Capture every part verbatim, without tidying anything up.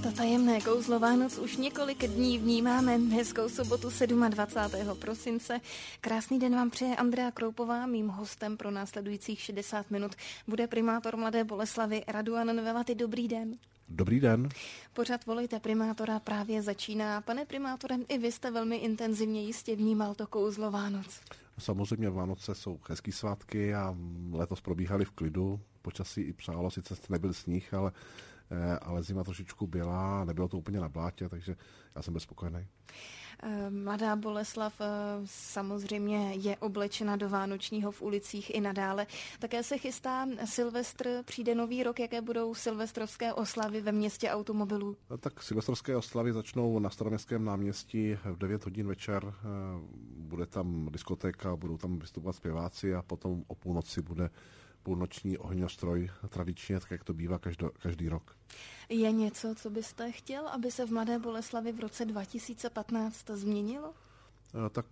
To tajemné kouzlo Vánoc už několik dní vnímáme. Hezkou sobotu dvacátého sedmého prosince. Krásný den vám přeje Andrea Kroupová. Mým hostem pro následujících šedesát minut bude primátor Mladé Boleslavi Raduan Nvelaty. Dobrý den. Dobrý den. Pořad Volejte primátora právě začíná. Pane primátore, i vy jste velmi intenzivně jistě vnímal to kouzlo Vánoc. Samozřejmě Vánoce jsou hezký svátky a letos probíhaly v klidu. Počasí i přálo, sice nebyl sníh, ale, ale zima trošičku byla, nebylo to úplně na blátě, takže já jsem byl spokojený. Mladá Boleslav samozřejmě je oblečena do vánočního v ulicích i nadále. Také se chystá Silvestr, přijde nový rok. Jaké budou silvestrovské oslavy ve městě automobilů? Tak silvestrovské oslavy začnou na Staroměstském náměstí v devět hodin večer. Bude tam diskotéka, budou tam vystupovat zpěváci a potom o půlnoci bude půlnoční ohňostroj tradičně, tak jak to bývá každý, každý rok. Je něco, co byste chtěl, aby se v Mladé Boleslavi v roce dva tisíce patnáct změnilo? Tak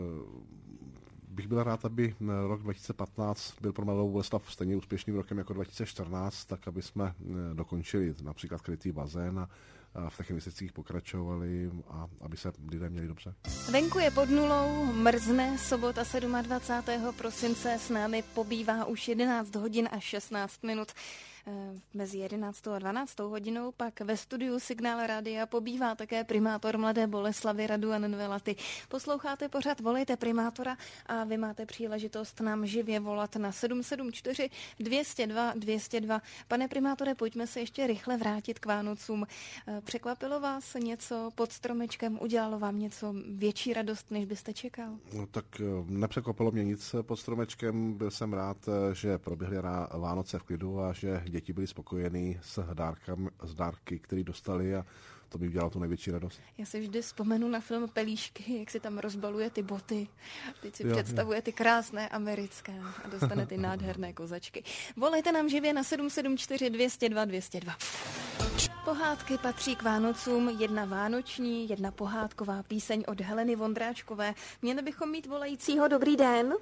bych byl rád, aby rok dva tisíce patnáct byl pro Mladou Boleslav stejně úspěšným rokem jako dva tisíce čtrnáct, tak aby jsme dokončili například krytý bazén a v těch investicích pokračovali a aby se lidé měli dobře. Venku je pod nulou, mrzne, sobota dvacátého sedmého prosince s námi pobývá už jedenáct hodin a šestnáct minut. Mezi jedenáctou a dvanáctou hodinou pak ve studiu Signál Rádia pobývá také primátor Mladé Boleslavy Raduan Nvelaty. Posloucháte pořad Volejte primátora a vy máte příležitost nám živě volat na sedm sedm čtyři dvě nula dva dvě nula dva. Pane primátore, pojďme se ještě rychle vrátit k Vánocům. Překvapilo vás něco pod stromečkem? Udělalo vám něco větší radost, než byste čekal? No, tak nepřekvapilo mě nic pod stromečkem. Byl jsem rád, že proběhly Vánoce v klidu a že děti byly spokojení s, dárkami, s dárky, které dostali a to by udělalo tu největší radost. Já si vždy vzpomenu na film Pelíšky, jak si tam rozbaluje ty boty. Teď si jo, představuje jo. ty krásné americké a dostane ty nádherné kozačky. Volejte nám živě na sedm sedm čtyři dvě nula dva dvě nula dva. Pohádky patří k Vánocům, jedna vánoční, jedna pohádková píseň od Heleny Vondráčkové. Měli bychom mít volajícího. Dobrý den.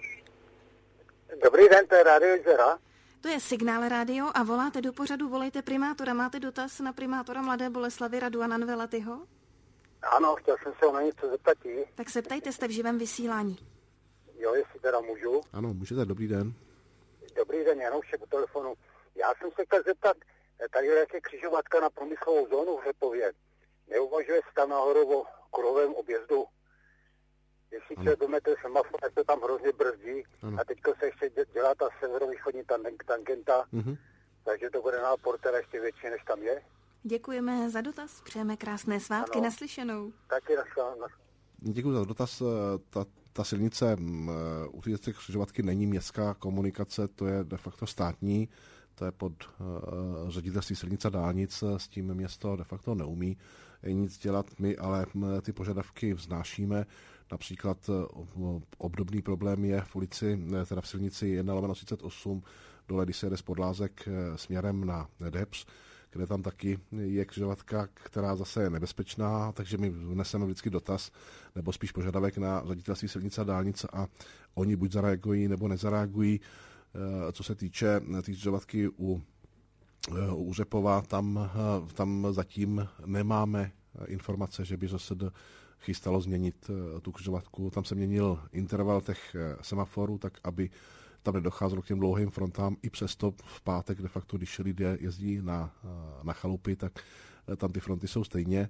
Dobrý den, to je Radio Izera. To je Signál Rádio a voláte do pořadu Volejte primátora. Máte dotaz na primátora Mladé Boleslavy Raduana Nvelatyho? Ano, chtěl jsem se na něco zeptat. Tak se ptejte, jste v živém vysílání. Jo, jestli teda můžu. Ano, můžete, dobrý den. Dobrý den, jenom vše po telefonu. Já jsem se chtěl zeptat, tady je křižovatka na průmyslovou zónu v Řepově. Neuvažuje se tam nahoru o kruhovém objezdu? Jestli se domete semafor, tak to tam hrozně brzdí. Ano. A teďko se ještě dělá ta severovýchodní tangenta, uh-huh. takže to bude na portéra ještě větší, než tam je. Děkujeme za dotaz, přejeme krásné svátky, ano. Naslyšenou. Taky naslyšenou. Děkuji za dotaz. Ta, ta silnice u té křižovatky není městská komunikace, to je de facto státní, to je pod uh, ředitelství silnice dálnic, s tím město de facto neumí nic dělat, my ale ty požadavky vznášíme. Například obdobný problém je v ulici, teda v silnici jedna lomeno třicet osm, dole, když se jede z Podlázek směrem na Debs, kde tam taky je křižovatka, která zase je nebezpečná, takže my vneseme vždycky dotaz, nebo spíš požadavek na ředitelství silnice a dálnice a oni buď zareagují, nebo nezareagují. Co se týče té křižovatky u, u Řepova, tam, tam zatím nemáme informace, že by ŘSD chystalo změnit tu křižovatku. Tam se měnil interval těch semaforů, tak aby tam nedocházelo k těm dlouhým frontám. I přesto v pátek de facto, když lidé jezdí na, na chalupy, tak tam ty fronty jsou stejně.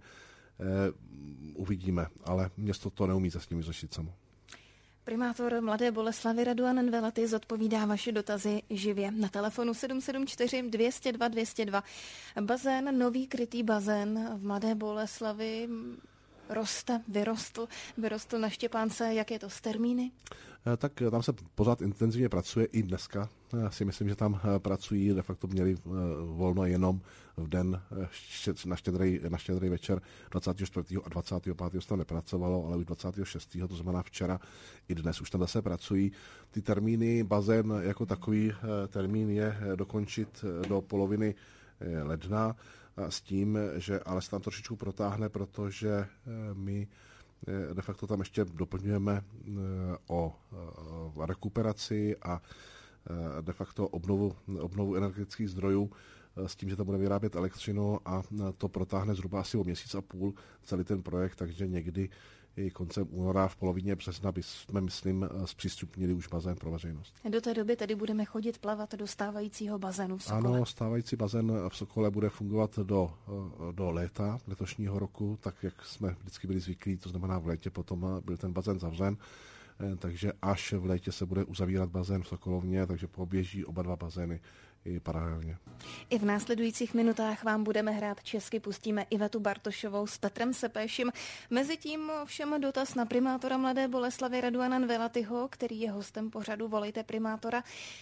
Uvidíme, ale město to neumí se s nimi řešit samo. Primátor Mladé Boleslavy Raduan Nvelaty zodpovídá vaše dotazy živě na telefonu sedm sedm čtyři dvě nula dva dvě nula dva. Bazén, nový krytý bazén v Mladé Boleslavi roste, vyrostl, vyrostl na Štěpánce. Jak je to s termíny? Tak tam se pořád intenzivně pracuje i dneska. Já si myslím, že tam pracují, de facto měli volno jenom v den na štědrý, na štědrý večer dvacátého čtvrtého a dvacátého pátého se tam nepracovalo, ale už dvacátého šestého to znamená včera i dnes už tam zase pracují. Ty termíny, bazén jako takový termín je dokončit do poloviny ledna s tím, že ale se tam trošičku protáhne, protože my de facto tam ještě doplňujeme o rekuperaci a de facto obnovu, obnovu energetických zdrojů s tím, že to bude vyrábět elektřinu a to protáhne zhruba asi o měsíc a půl celý ten projekt, takže někdy i koncem února, v polovině března bychom, myslím, zpřístupnili už bazén pro veřejnost. Do té doby tedy budeme chodit plavat do stávajícího bazénu v Sokole. Ano, stávající bazén v Sokole bude fungovat do, do léta letošního roku, tak jak jsme vždycky byli zvyklí, to znamená v létě potom byl ten bazén zavřen, takže až v létě se bude uzavírat bazén v Sokolovně, takže poběží oba dva bazény i paralelně. I v následujících minutách vám budeme hrát česky, pustíme Ivetu Bartošovou s Petrem Sepeším. Mezitím ovšem dotaz na primátora Mladé Boleslavi Raduana Nvelatyho, který je hostem pořadu Volejte primátora.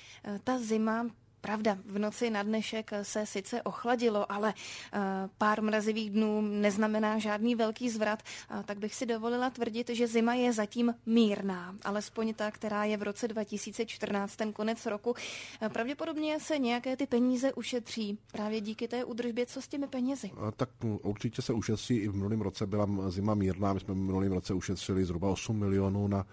Ta zima, pravda, v noci na dnešek se sice ochladilo, ale pár mrazivých dnů neznamená žádný velký zvrat, tak bych si dovolila tvrdit, že zima je zatím mírná, alespoň ta, která je v roce dva tisíce čtrnáct, ten konec roku. Pravděpodobně se nějaké ty peníze ušetří právě díky té údržbě. Co s těmi penězi? Tak určitě se ušetří. I v minulém roce byla zima mírná. My jsme v minulém roce ušetřili zhruba osm milionů na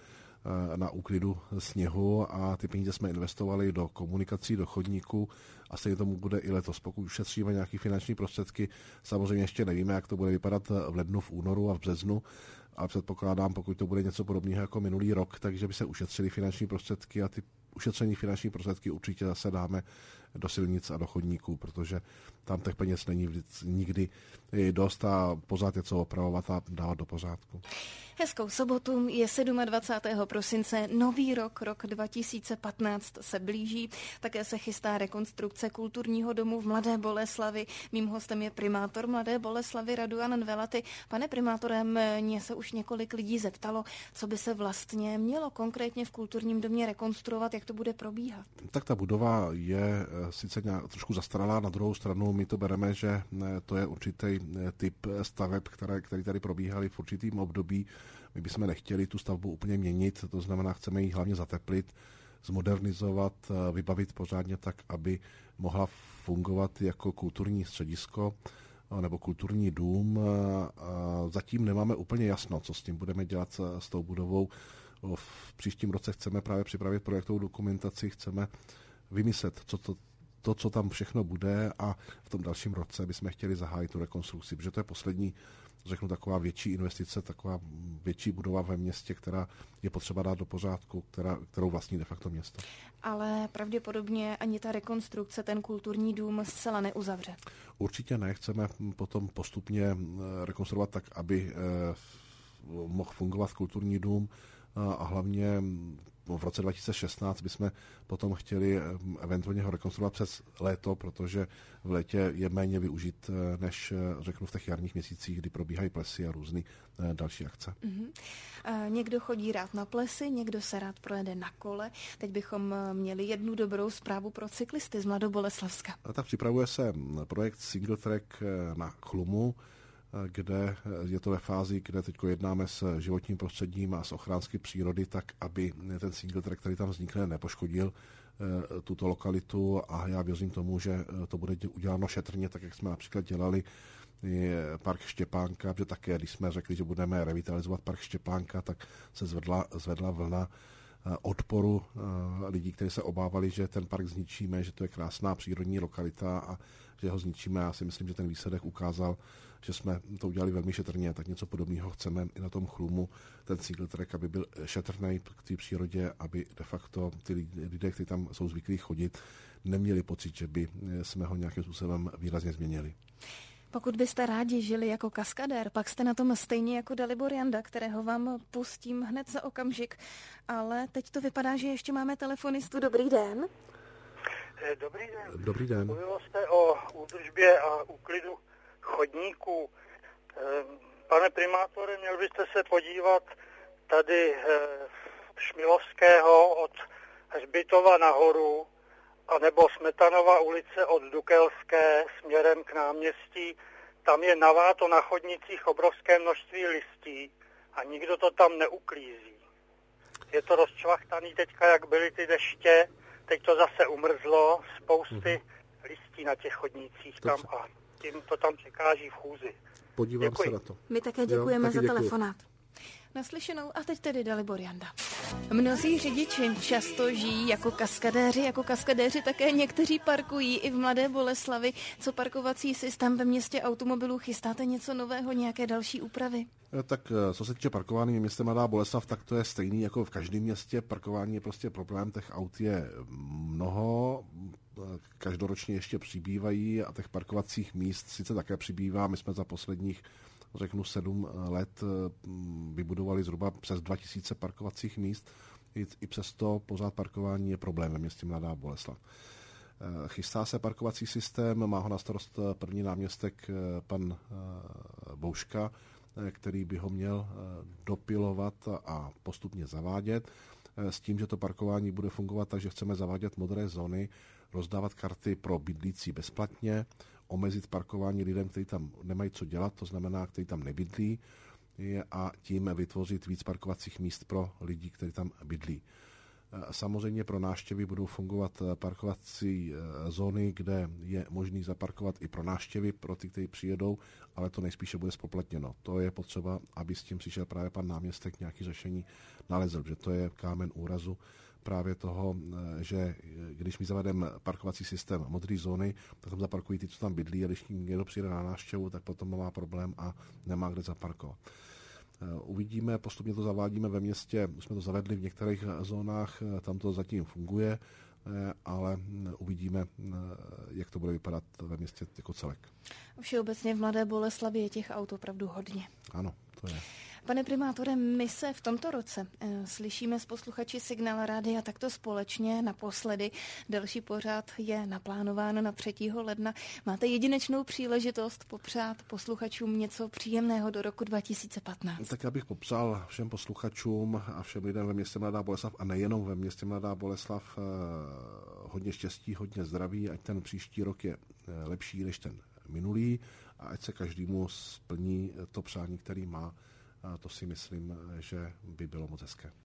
na úklidu sněhu a ty peníze jsme investovali do komunikací, do chodníků a stejně tomu bude i letos. Pokud ušetříme nějaké finanční prostředky, samozřejmě ještě nevíme, jak to bude vypadat v lednu, v únoru a v březnu, ale předpokládám, pokud to bude něco podobného jako minulý rok, takže by se ušetřili finanční prostředky a ty ušetření finanční prostředky určitě zase dáme do silnic a do chodníků, protože tam těch peněz není nikdy dost a pořád je co opravovat a dávat do pořádku. Hezkou sobotu, je dvacátého sedmého prosince, nový rok, rok dva tisíce patnáct se blíží, také se chystá rekonstrukce kulturního domu v Mladé Boleslavi. Mým hostem je primátor Mladé Boleslavy Raduan Nvelaty. Pane primátore, mě se už několik lidí zeptalo, co by se vlastně mělo konkrétně v kulturním domě rekonstruovat, jak to bude probíhat. Tak ta budova je sice nějak trošku zastaralá, na druhou stranu my to bereme, že to je určitý typ staveb, které, které tady probíhaly v určitým období. My bychom nechtěli tu stavbu úplně měnit, to znamená, chceme ji hlavně zateplit, zmodernizovat, vybavit pořádně tak, aby mohla fungovat jako kulturní středisko nebo kulturní dům. Zatím nemáme úplně jasno, co s tím budeme dělat s tou budovou. V příštím roce chceme právě připravit projektovou dokumentaci, chceme vymyslet, co to to, co tam všechno bude a v tom dalším roce bychom chtěli zahájit tu rekonstrukci, protože to je poslední, řeknu, taková větší investice, taková větší budova ve městě, která je potřeba dát do pořádku, která, kterou vlastní de facto město. Ale pravděpodobně ani ta rekonstrukce, ten kulturní dům zcela neuzavře. Určitě ne, chceme potom postupně rekonstruovat tak, aby mohl fungovat kulturní dům a hlavně v roce dva tisíce šestnáct bychom potom chtěli eventuálně ho rekonstruovat přes léto, protože v létě je méně využit, než řeknu v těch jarních měsících, kdy probíhají plesy a různé další akce. Mm-hmm. Někdo chodí rád na plesy, někdo se rád projede na kole. Teď bychom měli jednu dobrou zprávu pro cyklisty z Mladoboleslavska. Tak připravuje se projekt Single Track na Chlumu, kde je to ve fázi, kde teď jednáme s životním prostředím a s ochránci přírody, tak aby ten single track, který tam vznikne, nepoškodil tuto lokalitu a já věřím tomu, že to bude uděláno šetrně, tak jak jsme například dělali park Štěpánka, protože také, když jsme řekli, že budeme revitalizovat park Štěpánka, tak se zvedla, zvedla vlna odporu lidí, kteří se obávali, že ten park zničíme, že to je krásná přírodní lokalita a že ho zničíme. Já si myslím, že ten výsledek ukázal, že jsme to udělali velmi šetrně, tak něco podobného chceme i na tom Chlumu, ten single track, aby byl šetrný k té přírodě, aby de facto ty lidé, kteří tam jsou zvyklí chodit, neměli pocit, že by jsme ho nějakým způsobem výrazně změnili. Pokud byste rádi žili jako kaskadér, pak jste na tom stejně jako Dalibor Janda, kterého vám pustím hned za okamžik. Ale teď to vypadá, že ještě máme telefonistu. Dobrý den. Dobrý den. Dobrý den. Mluvilo jste o údržbě a úklidu chodníků. Pane primátore, měl byste se podívat tady Šmilovského od Hřbitova nahoru, anebo Smetanova ulice od Dukelské směrem k náměstí. Tam je naváto na chodnicích obrovské množství listí a nikdo to tam neuklízí. Je to rozčvachtaný teďka, jak byly ty deště, teď to zase umrzlo, spousty mm-hmm. listí na těch chodnicích tam a tím to tam překáží v chůzi. Podívám Děkuji. se na to. My také děkujeme jo, taky za děkuji. telefonát. Naslyšenou a teď tedy Dalibor Janda. Mnozí řidiči často žijí jako kaskadéři, jako kaskadéři také někteří parkují i v Mladé Boleslavi. Co parkovací systém ve městě automobilů, chystáte něco nového, nějaké další úpravy? Tak co se týče parkování v městě Mladá Boleslav, tak to je stejný jako v každém městě. Parkování je prostě problém, těch aut je mnoho, každoročně ještě přibývají a těch parkovacích míst sice také přibývá. My jsme za posledních, řeknu, sedm let vybudovali zhruba přes dva tisíce parkovacích míst. I, i přesto pořád parkování je problém ve městě Mladá Boleslav. Chystá se parkovací systém, má ho na starost první náměstek pan Bouška, který by ho měl dopilovat a postupně zavádět, s tím, že to parkování bude fungovat tak, že chceme zavádět modré zóny, rozdávat karty pro bydlící bezplatně, omezit parkování lidem, kteří tam nemají co dělat, to znamená, kteří tam nebydlí, a tím vytvořit víc parkovacích míst pro lidi, kteří tam bydlí. Samozřejmě pro návštěvy budou fungovat parkovací zóny, kde je možný zaparkovat i pro návštěvy, pro ty, kteří přijedou, ale to nejspíše bude zpoplatněno. To je potřeba, aby s tím přišel právě pan náměstek nějaké řešení nalezl, že to je kámen úrazu právě toho, že když my zavedeme parkovací systém modré zóny, tak tam zaparkují ty, co tam bydlí, a když někdo přijde na návštěvu, tak potom má problém a nemá kde zaparkovat. Uvidíme, postupně to zavádíme ve městě, už jsme to zavedli v některých zónách, tam to zatím funguje, ale uvidíme, jak to bude vypadat ve městě jako celek. Všeobecně v Mladé Boleslavi je těch aut opravdu hodně. Ano, to je. Pane primátore, my se v tomto roce e, slyšíme s posluchači Signál Rádia takto společně naposledy. Další pořad je naplánován na třetího ledna. Máte jedinečnou příležitost popřát posluchačům něco příjemného do roku dva tisíce patnáct. Tak já bych popřál všem posluchačům a všem lidem ve městě Mladá Boleslav a nejenom ve městě Mladá Boleslav e, hodně štěstí, hodně zdraví, ať ten příští rok je lepší než ten minulý a ať se každému splní to přání, který má. A to si myslím, že by bylo moc hezké.